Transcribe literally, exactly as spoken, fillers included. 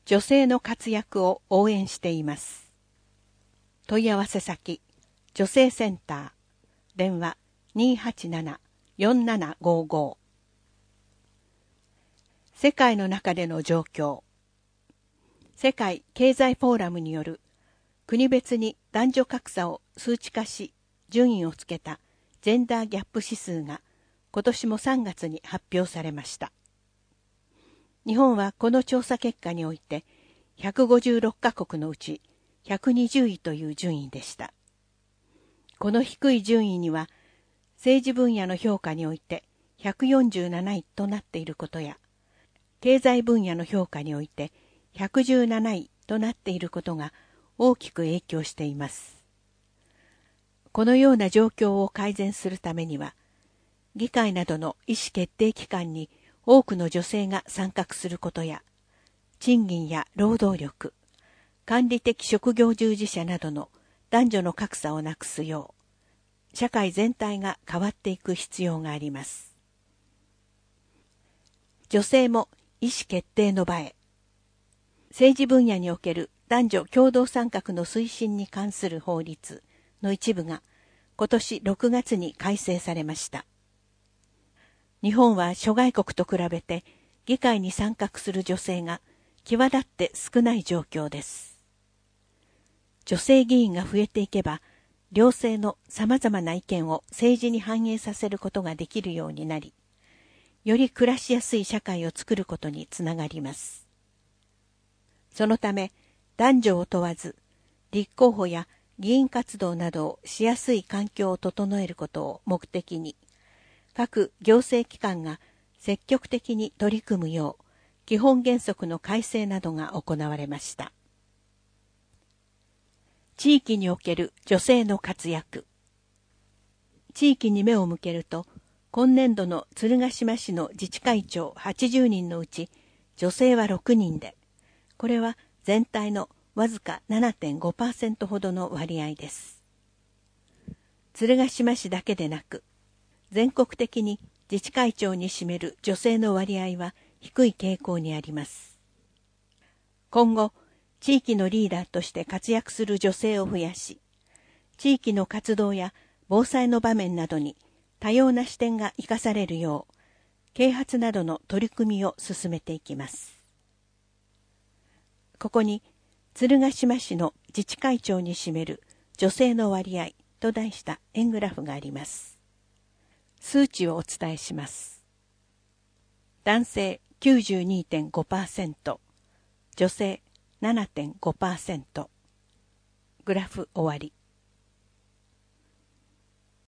女性の活躍を応援しています。問い合わせ先、女性センター、電話 にーはちなな よんななごご。世界の中での状況。世界経済フォーラムによる国別に男女格差を数値化し順位をつけたジェンダーギャップ指数が今年もさんがつに発表されました。日本はこの調査結果においてひゃくごじゅうろっかこくのうちひゃくにじゅういという順位でした。この低い順位には政治分野の評価においてひゃくよんじゅうなないとなっていることや、経済分野の評価においてひゃくじゅうなないとなっていることが大きく影響しています。このような状況を改善するためには、議会などの意思決定機関に多くの女性が参画することや、賃金や労働力、管理的職業従事者などの男女の格差をなくすよう、社会全体が変わっていく必要があります。女性も意思決定の場へ。政治分野における男女共同参画の推進に関する法律の一部が今年ろくがつに改正されました。日本は諸外国と比べて議会に参画する女性が際立って少ない状況です。女性議員が増えていけば、両性の様々な意見を政治に反映させることができるようになり、より暮らしやすい社会を作ることにつながります。そのため、男女を問わず、立候補や議員活動などをしやすい環境を整えることを目的に、各行政機関が積極的に取り組むよう、基本原則の改正などが行われました。地域における女性の活躍。地域に目を向けると、今年度の鶴ヶ島市の自治会長はちじゅうにんのうち、女性はろくにんで、これは全体のわずか ななてんごパーセント ほどの割合です。鶴ヶ島市だけでなく、全国的に自治会長に占める女性の割合は低い傾向にあります。今後、地域のリーダーとして活躍する女性を増やし、地域の活動や防災の場面などに多様な視点が生かされるよう、啓発などの取り組みを進めていきます。ここに、鶴ヶ島市の自治会長に占める女性の割合と題した円グラフがあります。数値をお伝えします。男性 きゅうじゅうにてんごパーセント、女性 ななてんごパーセント。グラフ終わり。